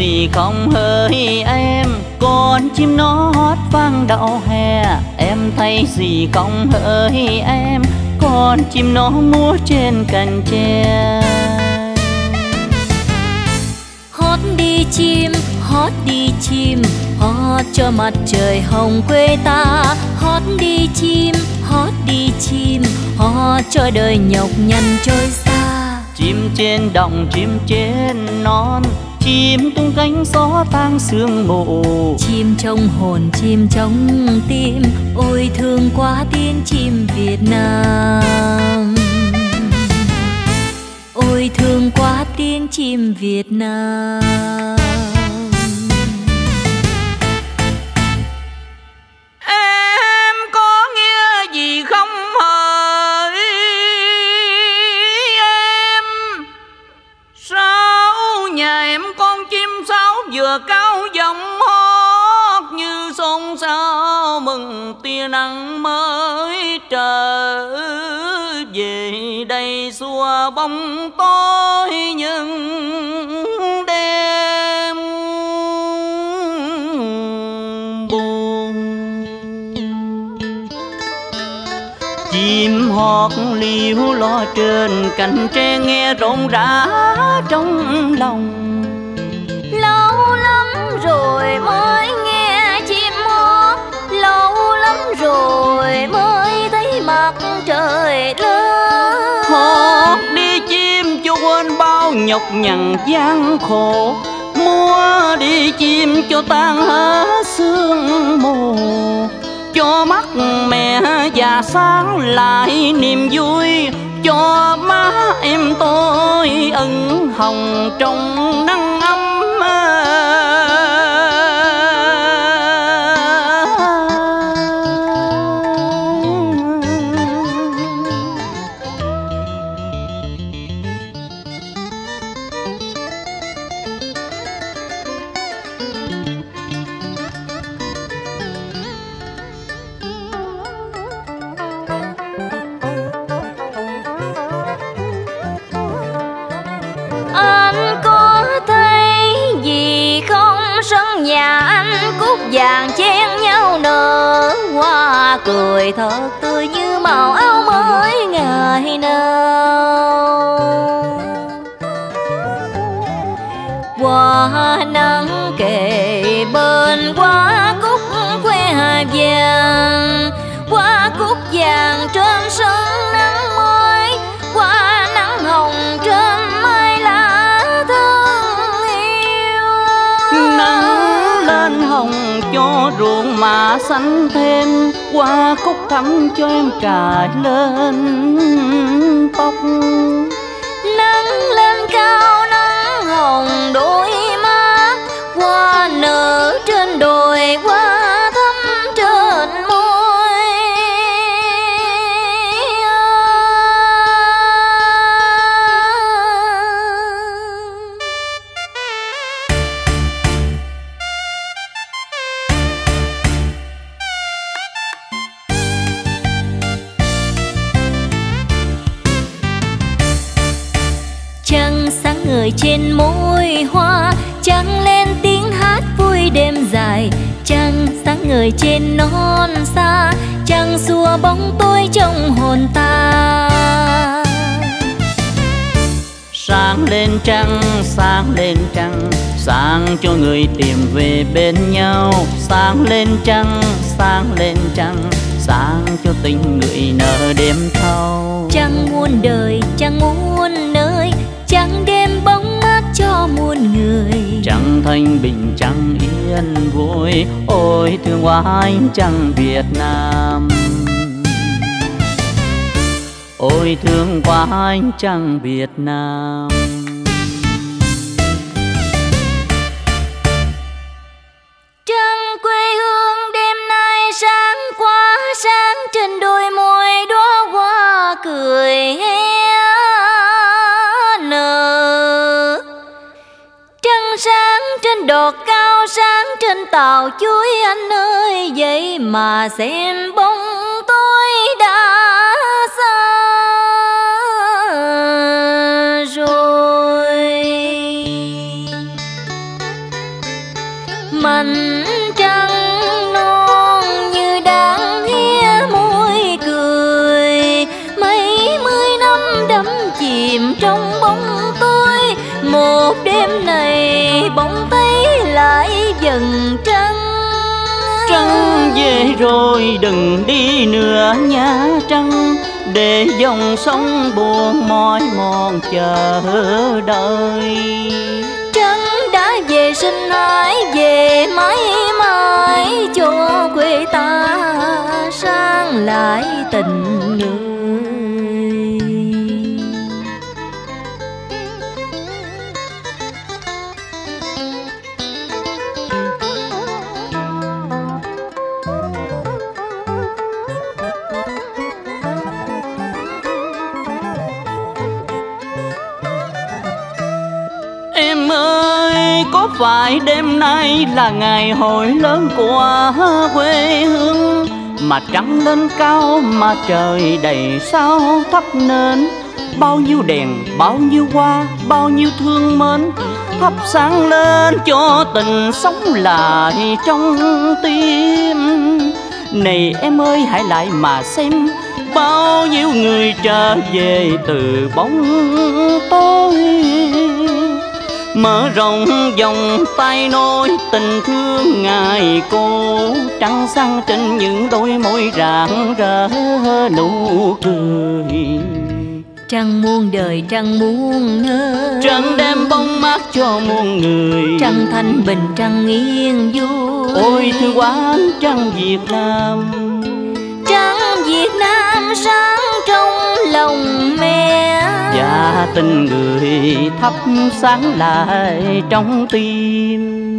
gì không hỡi em, con chim nó hót vang đậu hè. Em thấy gì không hỡi em, con chim nó múa trên cành tre. Hót đi chim, hót đi chim, hót cho mặt trời hồng quê ta. Hót đi chim, hót đi chim, hót cho đời nhọc nhằn trôi xa. Chim trên đồng, chim trên non, chim tung cánh gió tang sương mù. Chim trong hồn, chim trong tim, ôi thương quá tiếng chim Việt Nam. Ôi thương quá tiếng chim Việt Nam. Em có nghe gì không hỡi em, sao nhà em con chim sáo vừa cao giọng hót như xôn xao mừng tia nắng mới trở về đây xua bóng tối những đêm buồn. Chim hót liu lo trên cành tre nghe rộn rã trong lòng. Lâu lắm rồi mới nghe chim hót, lâu lắm rồi mới thấy mặt trời lớn. Hót đi chim cho quên bao nhọc nhằn gian khổ, múa đi chim cho tan hết sương mù, cho mắt mẹ già sáng lại niềm vui, cho má em tôi ửng hồng trong nắng ấm. Anh có thấy gì không, sân nhà anh cúc vàng chen nhau nở, hoa cười thật tươi như màu áo mới ngày nào. Hoa nắng kề bên hoa cúc khoe vàng, hoa cúc vàng trên sân nắng mới, hoa nắng hồng trên mái lá thân yêu. Nắng lên hồng cho ruộng mà xanh thêm, hoa cúc thắm cho em cài lên tóc. Nắng lên cao nắng hồng đôi má, hoa nở trên đồi hoa thắm trên môi. Trăng sáng ngời trên môi hoa, trăng lên tiếng hát vui đêm dài. Trăng sáng ngời trên non xa, trăng xua bóng tối trong hồn ta. Sáng lên trăng, sáng lên trăng, sáng cho người tìm về bên nhau. Sáng lên trăng, sáng lên trăng, sáng cho tình người nở đêm thâu. Trăng muôn đời, trăng muôn nơi, trăng đêm bóng mát cho muôn người. Trăng thanh bình, trăng yên vui, ôi thương quá ánh trăng Việt Nam. Ôi thương quá ánh trăng Việt Nam. Trăng quê hương đêm nay sáng quá, sáng trên đôi môi đóa hoa cười hé nở. Trăng sáng trên đọt cao, sáng trên tàu chuối anh ơi, vậy mà xem bóng tối đã xa rồi. mảnh trăng non như đang hé môi cười. Mấy mươi năm đắm chìm trong bóng tối, một đêm này bỗng thấy lại dần trăng. Trăng về rồi đừng đi nữa nha trăng, để dòng sông buồn mỏi mòn chờ đợi. Trăng đã về xin hãy về mãi mãi, cho quê ta sang lại tình người. Em ơi, có phải đêm nay là ngày hội lớn của quê hương, mà trăng lên cao mà trời đầy sao thắp nên bao nhiêu đèn, bao nhiêu hoa, bao nhiêu thương mến, thắp sáng lên cho tình sống lại trong tim. Này em ơi, hãy lại mà xem, bao nhiêu người trở về từ bóng tối, mở rộng vòng tay nối tình thương ngài cô. Trăng sáng trên những đôi môi rạng rỡ nụ cười. Trăng muôn đời trăng muôn nơi, Trăng đem bóng mát cho muôn người. trăng thanh bình trăng yên vui. Ôi thương quá trăng Việt Nam, Trăng Việt Nam sáng trong lòng mẹ, và tình người thắp sáng lại trong tim.